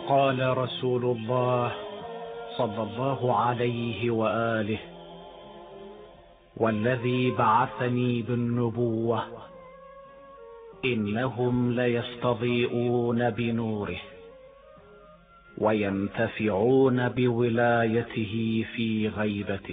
قال رسول الله صلى الله عليه وآله: والذي بعثني بالنبوة إنهم ليستضيئون بنوره وينتفعون بولايته في غيبته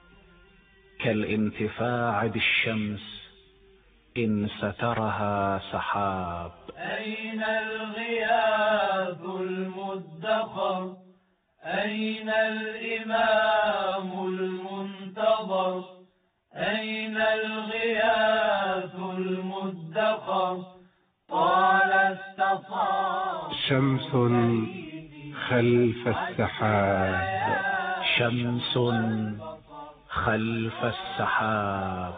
كالانتفاع بالشمس إن سترها سحاب. أين الغياث المدخر؟ أين الإمام المنتظر؟ أين الغياث المدخر؟ قال استصاب شمس خلف السحاب. شمس خلف السحاب.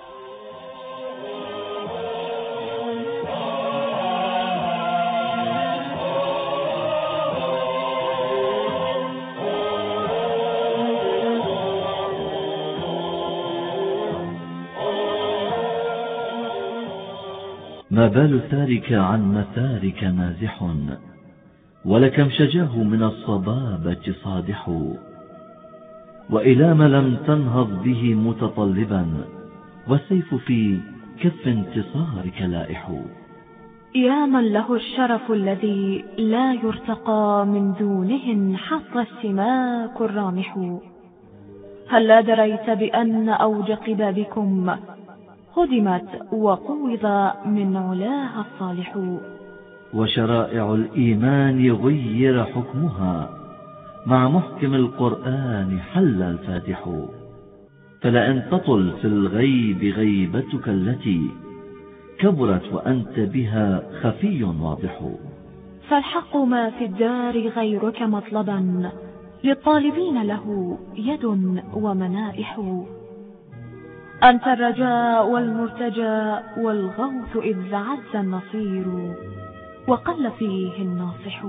ما بال ثارك عن مثارك مازح، ولكم شجاه من الصبابة صادح، وإلى ما لم تنهض به متطلبا، والسيف في كف انتصارك لائح. يا من له الشرف الذي لا يرتقى من دونه حصر السماك الرامح، هل لا دريت بأن أوج قبابكم هدمت وقوض من علاها الصالح؟ وشرائع الإيمان غير حكمها، مع محكم القرآن حل الفاتح. فلأن تطل في الغيب غيبتك التي كبرت وأنت بها خفي واضح. فالحق ما في الدار غيرك مطلبا، للطالبين له يد ومنائح. أنت الرجاء والمرتجى والغوث إذ عز النصير وقل فيه الناصح.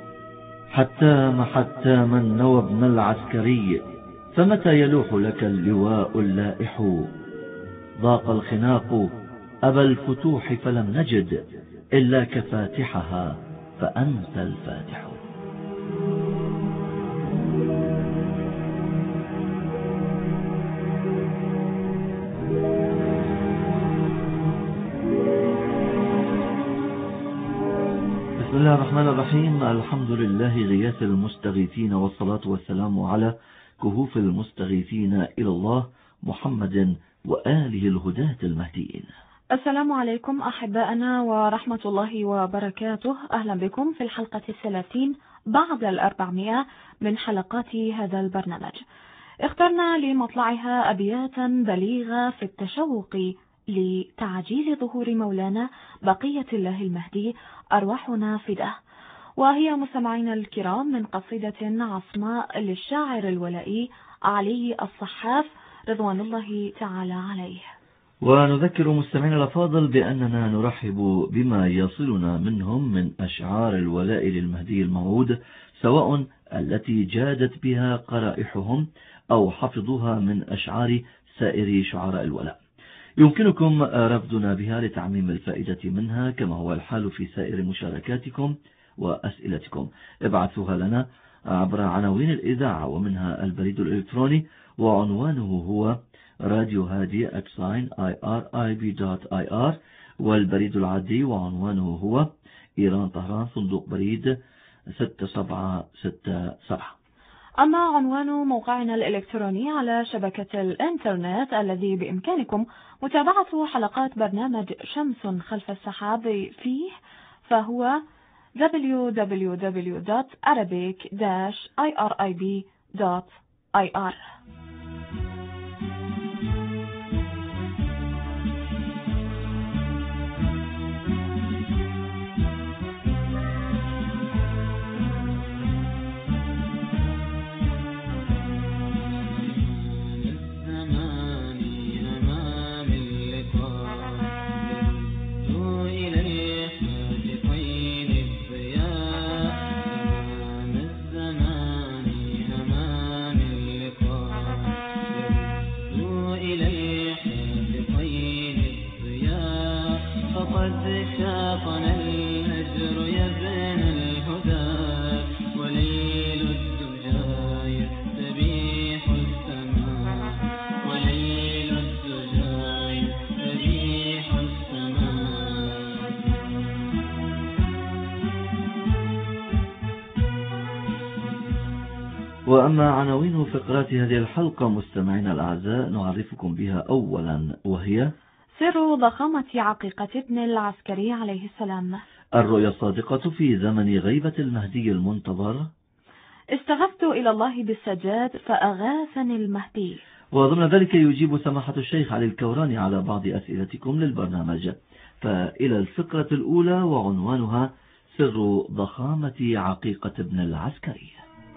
حتى من نوى ابن العسكري، فمتى يلوح لك اللواء اللائح؟ ضاق الخناق أبا الفتوح فلم نجد إلا كفاتحها، فأنت الفاتح. بسم الله الرحمن الرحيم. الحمد لله غياث المستغيثين، والصلاة والسلام على كهوف المستغيثين إلى الله محمد وآله الهداة المهديين. السلام عليكم أحبائنا ورحمة الله وبركاته. أهلا بكم في الحلقة 30 بعد 400 من حلقات هذا البرنامج. اخترنا لمطلعها أبياتا بليغة في التشوق لتعجيل ظهور مولانا بقية الله المهدي أرواحنا فداه، وهي مستمعينا الكرام من قصيدة عصماء للشاعر الولائي علي الصحاف رضوان الله تعالى عليه. ونذكر مستمعينا الأفاضل بأننا نرحب بما يصلنا منهم من أشعار الولاء للمهدي الموعود، سواء التي جادت بها قرائحهم أو حفظوها من أشعار سائر شعراء الولاء. يمكنكم رفضنا بها لتعميم الفائدة منها، كما هو الحال في سائر مشاركاتكم وأسئلتكم. ابعثوها لنا عبر عناوين الإذاعة ومنها البريد الإلكتروني، وعنوانه هو راديو هادي @irib.ir، والبريد العادي وعنوانه هو إيران طهران صندوق بريد 6767. أما عنوان موقعنا الإلكتروني على شبكة الإنترنت الذي بإمكانكم متابعة حلقات برنامج شمس خلف السحاب فيه، فهو www.arabic-irib.ir. وأما عناوين فقرات هذه الحلقة مستمعينا الأعزاء نعرفكم بها أولا، وهي: سر ضخامة عقيقة ابن العسكري عليه السلام، الرؤيا الصادقة في زمن غيبة المهدي المنتظر، استغفت إلى الله بالسجاد فأغاثني المهدي. وضمن ذلك يجيب سماحة الشيخ علي الكوراني على بعض أسئلتكم للبرنامج. فإلى الفقرة الأولى وعنوانها: سر ضخامة عقيقة ابن العسكري.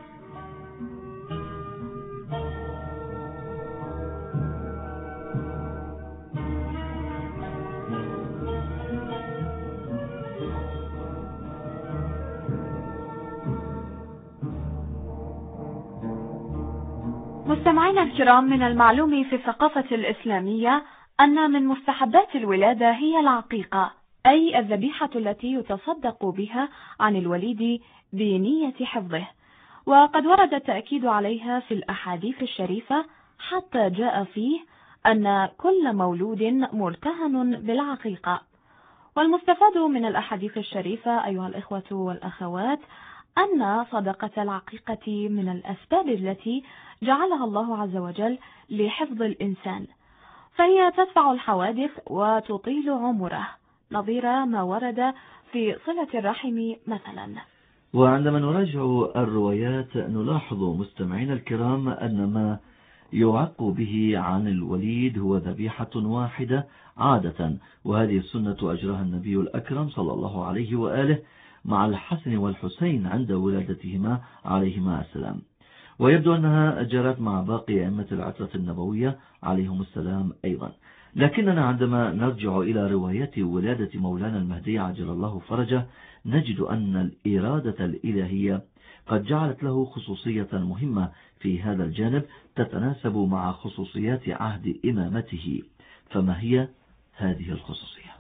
مستمعينا الكرام، من المعلوم في الثقافة الإسلامية أن من مستحبات الولادة هي العقيقة، أي الذبيحة التي يتصدق بها عن الوليد بنية حفظه، وقد ورد التأكيد عليها في الأحاديث الشريفة حتى جاء فيه أن كل مولود مرتهن بالعقيقة. والمستفاد من الأحاديث الشريفة أيها الإخوة والأخوات أن صدقة العقيقة من الأسباب التي جعلها الله عز وجل لحفظ الإنسان، فهي تدفع الحوادث وتطيل عمره، نظير ما ورد في صلة الرحم مثلا. وعندما نراجع الروايات نلاحظ مستمعين الكرام أن ما يعق به عن الوليد هو ذبيحة واحدة عادة، وهذه السنة أجراها النبي الأكرم صلى الله عليه وآله مع الحسن والحسين عند ولادتهما عليهما السلام، ويبدو أنها جرت مع باقي أئمة العترة النبوية عليهم السلام أيضا. لكننا عندما نرجع إلى رواية ولادة مولانا المهدي عجل الله فرجه نجد أن الإرادة الإلهية قد جعلت له خصوصية مهمة في هذا الجانب تتناسب مع خصوصيات عهد إمامته. فما هي هذه الخصوصية؟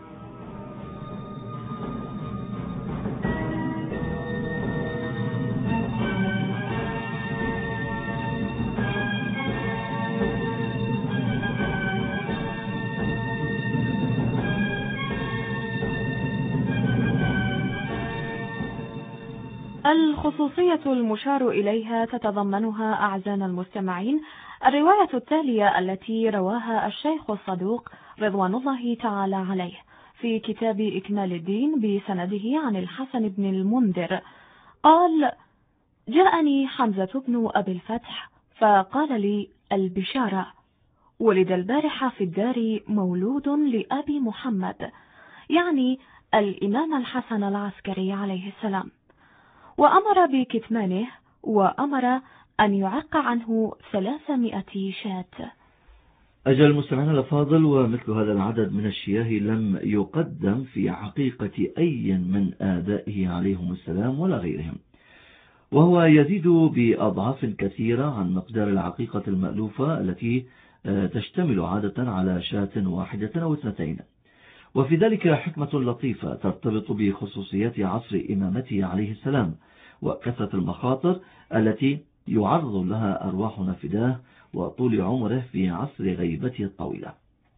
الخصوصية المشار إليها تتضمنها أعزائنا المستمعين الرواية التالية التي رواها الشيخ الصدوق رضوان الله تعالى عليه في كتاب إكمال الدين بسنده عن الحسن بن المنذر قال: جاءني حمزة بن أبي الفتح فقال لي: البشارة، ولد البارحة في الدار مولود لأبي محمد، يعني الإمام الحسن العسكري عليه السلام، وأمر بكتمانه وأمر أن يعق عنه 300 شاة. أجل المستمعين الأفاضل، ومثل هذا العدد من الشياه لم يقدم في عقيقة أي من آبائه عليهم السلام ولا غيرهم، وهو يزيد بأضعاف كثيرة عن مقدار العقيقة المألوفة التي تشتمل عادة على شاة واحدة أو 2. وفي ذلك حكمة لطيفة ترتبط بخصوصيات عصر إمامته عليه السلام وكثرة المخاطر التي يعرض لها أرواحنا فداه وطول عمره في عصر غيبته الطويلة.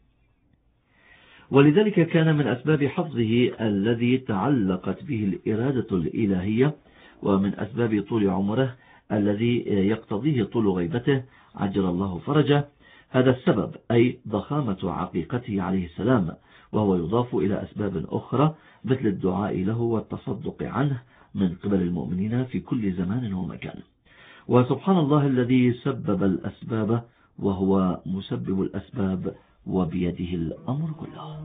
ولذلك كان من أسباب حفظه الذي تعلقت به الإرادة الإلهية، ومن أسباب طول عمره الذي يقتضيه طول غيبته عجل الله فرجه هذا السبب، أي ضخامة عقيقته عليه السلام، وهو يضاف إلى أسباب أخرى مثل الدعاء له والتصدق عنه من قبل المؤمنين في كل زمان ومكان. وسبحان الله الذي سبب الأسباب وهو مسبب الأسباب وبيده الأمر كله.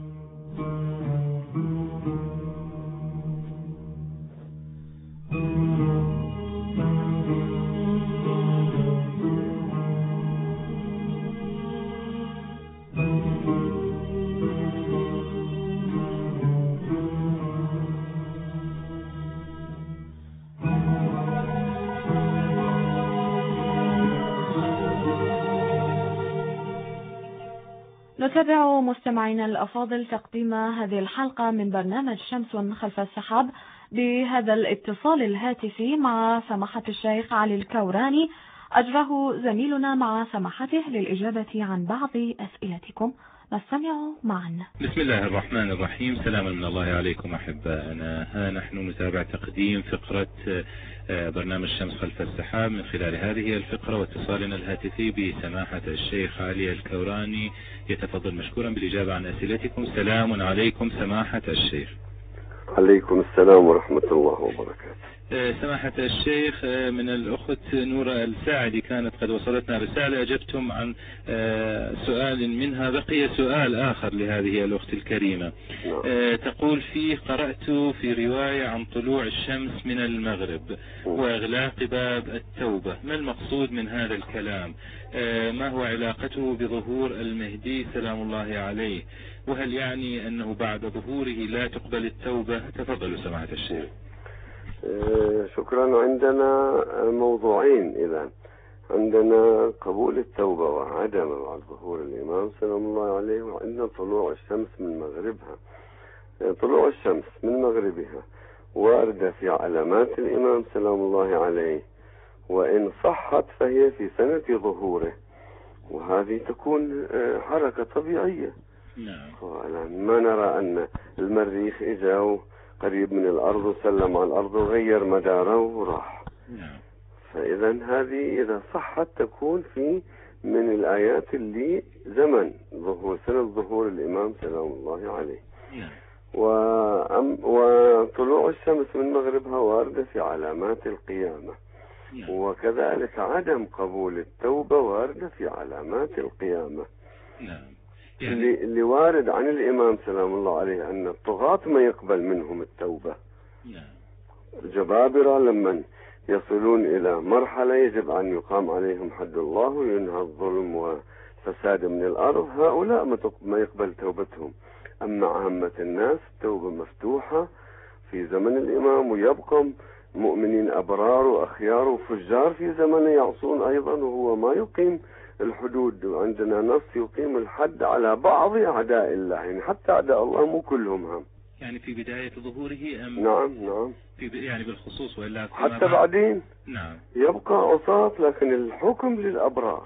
نتابع مستمعينا الأفاضل تقديم هذه الحلقة من برنامج شمس خلف السحاب بهذا الاتصال الهاتفي مع سماحة الشيخ علي الكوراني أجره زميلنا مع سماحته للإجابة عن بعض أسئلتكم. نستمع معا. بسم الله الرحمن الرحيم. سلاما من الله عليكم أحبائنا. ها نحن نتابع تقديم فقرة برنامج شمس خلف السحاب من خلال هذه الفقرة واتصالنا الهاتفي بسماحة الشيخ علي الكوراني، يتفضل مشكورا بالإجابة عن أسئلتكم. سلام عليكم سماحة الشيخ. عليكم السلام ورحمة الله وبركاته. سماحة الشيخ، من الأخت نورة الساعدي كانت قد وصلتنا رسالة أجبتم عن سؤال منها، بقي سؤال آخر لهذه الأخت الكريمة. تقول فيه: قرأت في رواية عن طلوع الشمس من المغرب وإغلاق باب التوبة، ما المقصود من هذا الكلام؟ ما هو علاقته بظهور المهدي سلام الله عليه؟ وهل يعني أنه بعد ظهوره لا تقبل التوبة؟ تفضلوا سماحة الشيخ. شكرا. عندنا موضوعين إذن. عندنا قبول التوبة وعدم بعد ظهور الإمام سلام الله عليه، وعندنا طلوع الشمس من مغربها. طلوع الشمس من مغربها واردة في علامات الإمام سلام الله عليه، وإن صحت فهي في سنة ظهوره، وهذه تكون حركة طبيعية. ما نرى أن المريخ إجا قريب من الأرض وسلم على الأرض وغير مداره وراح. فإذا هذه إذا صحت تكون في من الآيات اللي زمن ظهور سنة ظهور الإمام سلام الله عليه. وطلوع الشمس من مغربها واردة في علامات القيامة، وكذلك عدم قبول التوبة واردة في علامات القيامة. اللي وارد عن الإمام سلام الله عليه أن الطغاة ما يقبل منهم التوبة. الجبابرة لما يصلون إلى مرحلة يجب أن يقام عليهم حد الله وينهى الظلم وفساد من الأرض، هؤلاء ما يقبل توبتهم. أما عامة الناس التوبة مفتوحة في زمن الإمام، ويبقى مؤمنين أبرار وأخيار وفجار في زمن يعصون أيضا، وهو ما يقيم الحدود. عندنا نص يقيم الحد على بعض أعداء الله، يعني حتى أعداء الله مو كلهم هم. يعني في بداية ظهوره أم؟ نعم يعني بالخصوص، وإلا حتى بعدين يبقى عصاة، لكن الحكم للأبرار.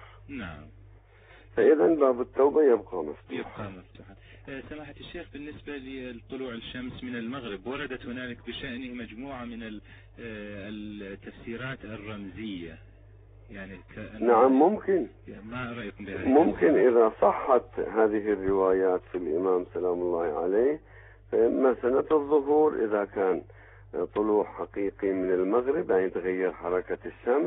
فإذا باب التوبة يبقى مفتوحا. سماحة الشيخ، بالنسبة لطلوع الشمس من المغرب وردت هنالك بشأنه مجموعة من التفسيرات الرمزية، يعني نعم ممكن. ما رأيكم بهذا؟ ممكن إذا صحت هذه الروايات في الإمام سلام الله عليه، فإما سنة الظهور إذا كان طلوع حقيقي من المغرب يعني تغير حركة الشمس.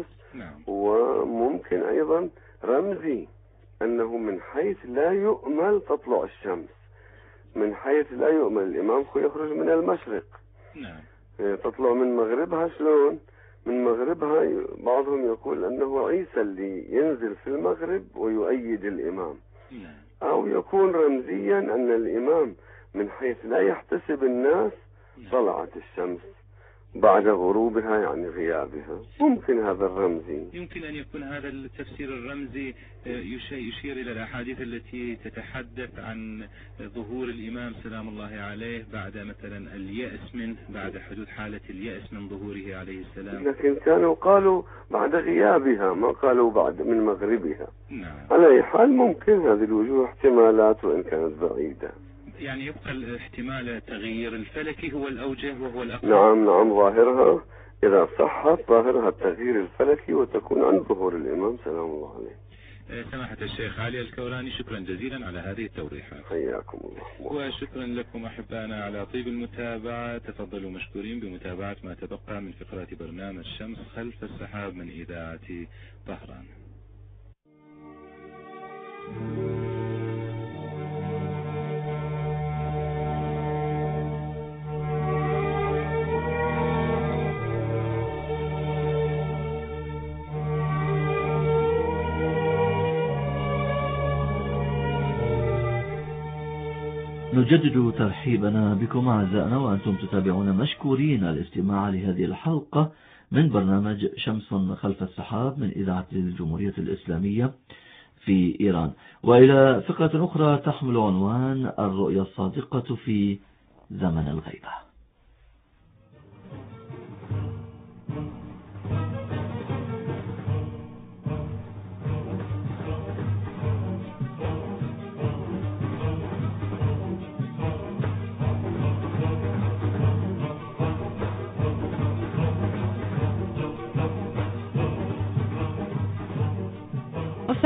وممكن أيضا رمزي أنه من حيث لا يؤمل تطلع الشمس، من حيث لا يؤمل الإمام يخرج من المشرق. تطلع من مغربها. شلون من مغربها؟ بعضهم يقول أنه عيسى اللي ينزل في المغرب ويؤيد الإمام، أو يكون رمزيا أن الإمام من حيث لا يحتسب الناس طلعت الشمس بعد غروبها يعني غيابها. ممكن هذا الرمزي، يمكن أن يكون هذا التفسير الرمزي يشير إلى الأحاديث التي تتحدث عن ظهور الإمام سلام الله عليه بعد مثلا اليأس منه، بعد حدوث حالة اليأس من ظهوره عليه السلام. لكن كانوا قالوا بعد غيابها، ما قالوا بعد من مغربها. على أي حال ممكن هذه الوجوه احتمالات وإن كانت بعيدة. يعني يبقى الاحتمال التغيير الفلكي هو الأوجه وهو الأقرب. نعم ظاهرها إذا صحت ظاهرها التغيير الفلكي وتكون عن ظهور الإمام سلام الله عليه. سماحة الشيخ علي الكوراني، شكرا جزيلا على هذه التوضيحات. حياكم الله. وشكرا لكم أحبائنا على طيب المتابعة. تفضلوا مشكورين بمتابعة ما تبقى من فقرات برنامج شمس خلف السحاب من إذاعة طهران. نجدد ترحيبنا بكم أعزائنا، وأنتم تتابعون مشكورين الاستماع لهذه الحلقة من برنامج شمس خلف السحاب من إذاعة الجمهورية الإسلامية في إيران. وإلى فقرة أخرى تحمل عنوان الرؤيا الصادقة في زمن الغيبة.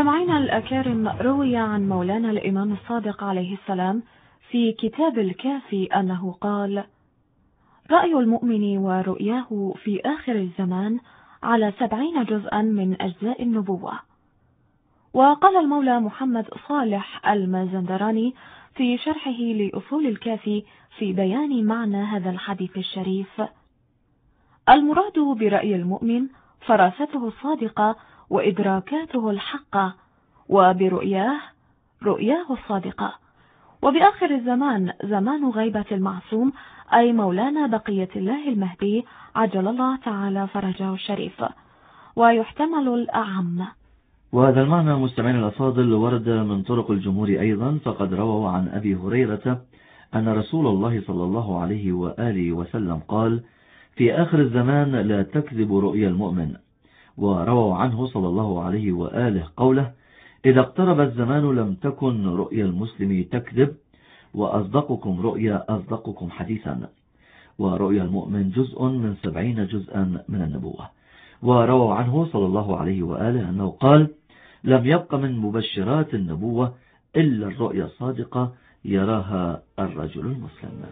مستمعينا الأكارم، روي عن مولانا الإمام الصادق عليه السلام في كتاب الكافي أنه قال: رأي المؤمن ورؤياه في آخر الزمان على 70 جزءا من أجزاء النبوة. وقال المولى محمد صالح المازندراني في شرحه لأصول الكافي في بيان معنى هذا الحديث الشريف: المراد برأي المؤمن فراسته الصادقة وإدراكاته الحقة، وبرؤياه رؤياه الصادقة. وبآخر الزمان زمان غيبة المعصوم، أي مولانا بقية الله المهدي عجل الله تعالى فرجه الشريف، ويحتمل الأعم. وهذا المعنى مستمعين الأفاضل ورد من طرق الجمهور أيضا، فقد رووا عن أبي هريرة أن رسول الله صلى الله عليه وآله وسلم قال: في آخر الزمان لا تكذب رؤيا المؤمن. ورووا عنه صلى الله عليه وآله قوله: إذا اقترب الزمان لم تكن رؤيا المسلم تكذب، وأصدقكم رؤيا أصدقكم حديثا. ورؤيا المؤمن جزء من 70 جزءا من النبوة. ورووا عنه صلى الله عليه وآله أنه قال: لم يبق من مبشرات النبوة إلا الرؤيا الصادقة يراها الرجل المسلم.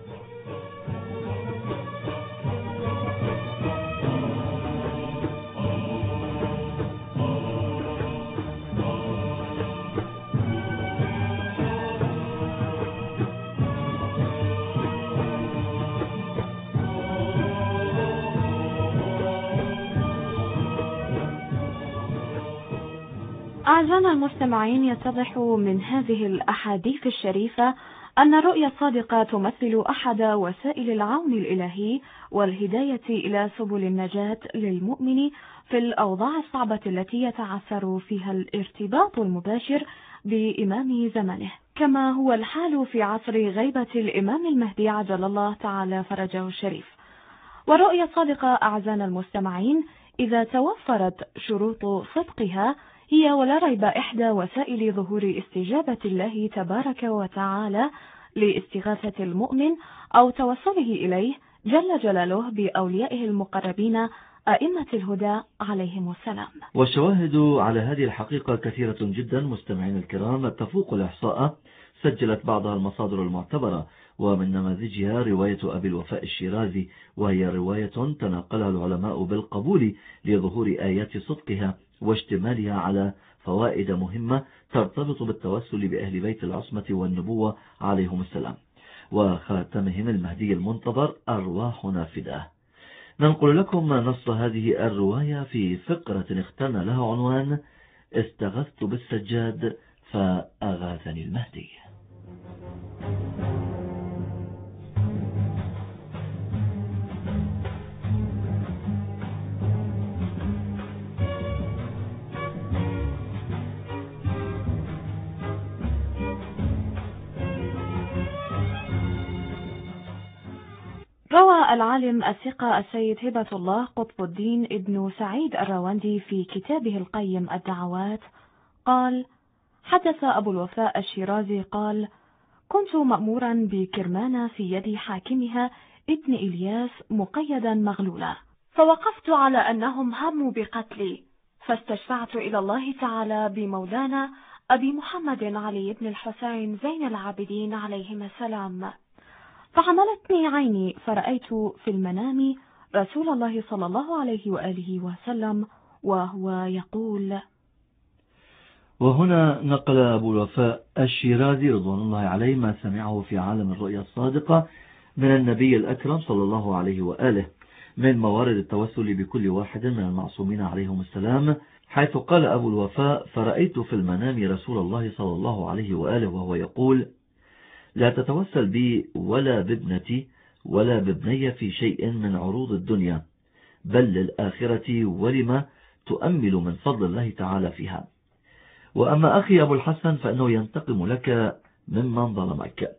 أعزائنا المستمعين، يتضح من هذه الأحاديث الشريفة أن الرؤيا الصادقة تمثل أحد وسائل العون الإلهي والهداية إلى سبل النجاة للمؤمن في الأوضاع الصعبة التي يتعثر فيها الارتباط المباشر بإمام زمانه، كما هو الحال في عصر غيبة الإمام المهدي عجل الله تعالى فرجه الشريف. والرؤيا الصادقة أعزائنا المستمعين إذا توفرت شروط صدقها هي ولا ريب إحدى وسائل ظهور استجابة الله تبارك وتعالى لاستغاثة المؤمن أو توسله إليه جل جلاله بأوليائه المقربين أئمة الهدى عليهم السلام. والشواهد على هذه الحقيقة كثيرة جدا مستمعين الكرام، تفوق الإحصاء. سجلت بعضها المصادر المعتبرة، ومن نماذجها رواية أبي الوفاء الشيرازي، وهي رواية تناقلها العلماء بالقبول لظهور آيات صدقها واشتمالها على فوائد مهمة ترتبط بالتوسل بأهل بيت العصمة والنبوة عليهم السلام، وخاتمهم المهدي المنتظر أرواحنا فداه. ننقل لكم نص هذه الرواية في فقرة اخترنا لها عنوان: استغثت بالسجاد فأغاثني المهدي. روى العالم الثقة السيد هبة الله قطب الدين ابن سعيد الرواندي في كتابه القيم الدعوات قال: حدث أبو الوفاء الشيرازي قال: كنت مأمورا بكرمان في يد حاكمها ابن إلياس مقيدا مغلولا، فوقفت على أنهم هموا بقتلي، فاستشفعت إلى الله تعالى بمولانا أبي محمد علي بن الحسين زين العابدين عليهما السلام، فعملتني عيني فرأيت في المنام رسول الله صلى الله عليه وآله وسلم وهو يقول. وهنا نقل أبو الوفاء الشيرازي رضوان الله عليه ما سمعه في عالم الرؤيا الصادقة من النبي الأكرم صلى الله عليه وآله من موارد التوسل بكل واحد من المعصومين عليهم السلام، حيث قال أبو الوفاء: فرأيت في المنام رسول الله صلى الله عليه وآله وهو يقول: لا تتوسل بي ولا بابنتي ولا بابني في شيء من عروض الدنيا، بل للآخرة ولما تؤمل من فضل الله تعالى فيها. وأما أخي أبو الحسن فإنه ينتقم لك ممن ظلمك.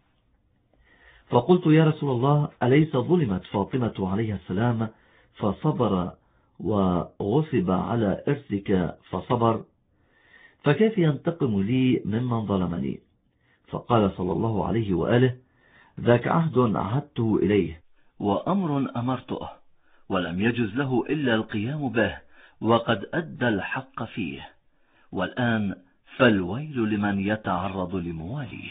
فقلت: يا رسول الله، أليس ظلمت فاطمة عليها السلام فصبر وغصب على إرثك فصبر، فكيف ينتقم لي ممن ظلمني؟ فقال صلى الله عليه وآله: ذاك عهد عهدته إليه، وأمر أمرته، ولم يجز له إلا القيام به، وقد أدى الحق فيه، والآن فالويل لمن يتعرض لمواليه.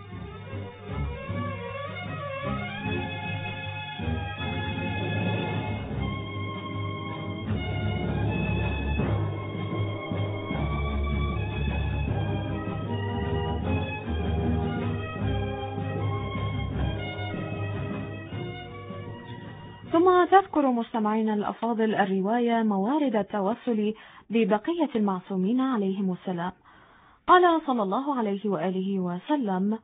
ثم تذكر مستمعينا الأفاضل الرواية موارد التوسل ببقية المعصومين عليهم السلام. قال صلى الله عليه وآله وسلم: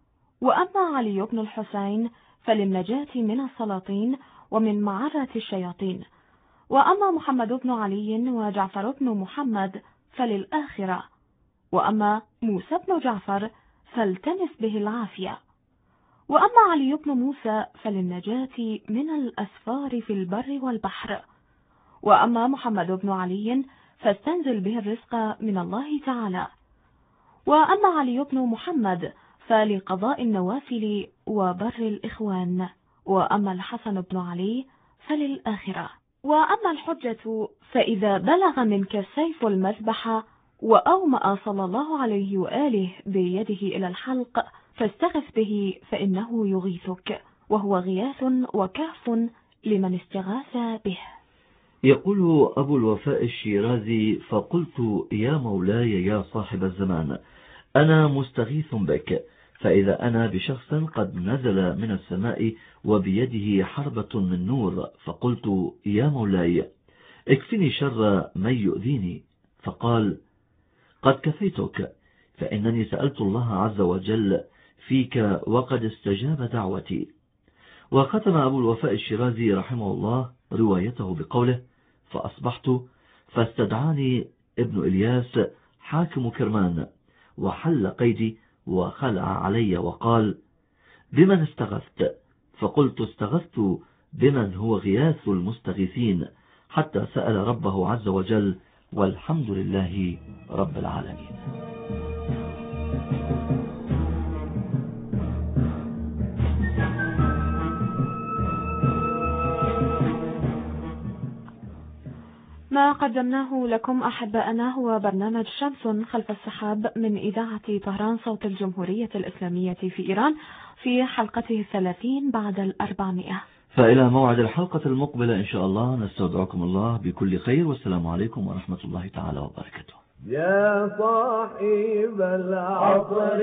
وأما علي بن الحسين فللنجاة من السلاطين ومن معرة الشياطين، وأما محمد بن علي وجعفر بن محمد فللآخرة، وأما موسى بن جعفر فالتمس به العافية، وأما علي بن موسى فللنجاة من الأسفار في البر والبحر، وأما محمد بن علي فاستنزل به الرزق من الله تعالى، وأما علي بن محمد فلقضاء النوافل وبر الإخوان، وأما الحسن بن علي فللآخرة، وأما الحجة فإذا بلغ منك السيف المذبح وأومأ صلى الله عليه وآله بيده إلى الحلق فاستغث به فإنه يغيثك، وهو غياث وكهف لمن استغاث به. يقول أبو الوفاء الشيرازي: فقلت يا مولاي يا صاحب الزمان، أنا مستغيث بك، فإذا أنا بشخص قد نزل من السماء وبيده حربة من نور، فقلت يا مولاي اكفني شر من يؤذيني، فقال: قد كفيتك، فإنني سألت الله عز وجل فيك وقد استجاب دعوتي. وختم أبو الوفاء الشيرازي رحمه الله روايته بقوله: فأصبحت فاستدعاني ابن إلياس حاكم كرمان وحل قيدي وخلع علي وقال: بمن استغثت؟ فقلت: استغثت بمن هو غياث المستغيثين، حتى سأل ربه عز وجل، والحمد لله رب العالمين. ما قدمناه لكم أحباءنا هو برنامج شمس خلف السحاب من إذاعة طهران صوت الجمهورية الإسلامية في إيران في حلقته 30 بعد 400. فإلى موعد الحلقة المقبلة إن شاء الله نستودعكم الله بكل خير، والسلام عليكم ورحمة الله تعالى وبركاته. يا صاحب العصر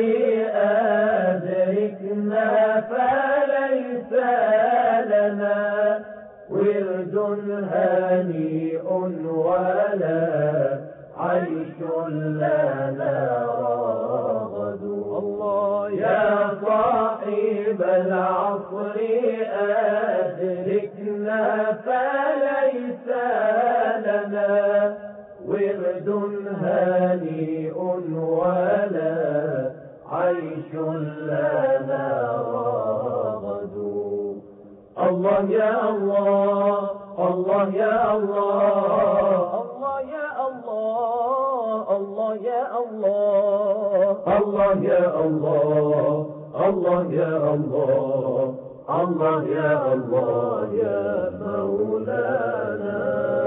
أدركنا فليس لنا ورد هنيء ولا عيش لنا رغد. الله يا صاحب العصر أدركنا فليس لنا ورد هنيء ولا عيش لنا رغد. الله يا الله، الله يا الله، الله يا الله، الله يا الله، الله يا الله، الله يا الله، الله يا الله يا مولانا.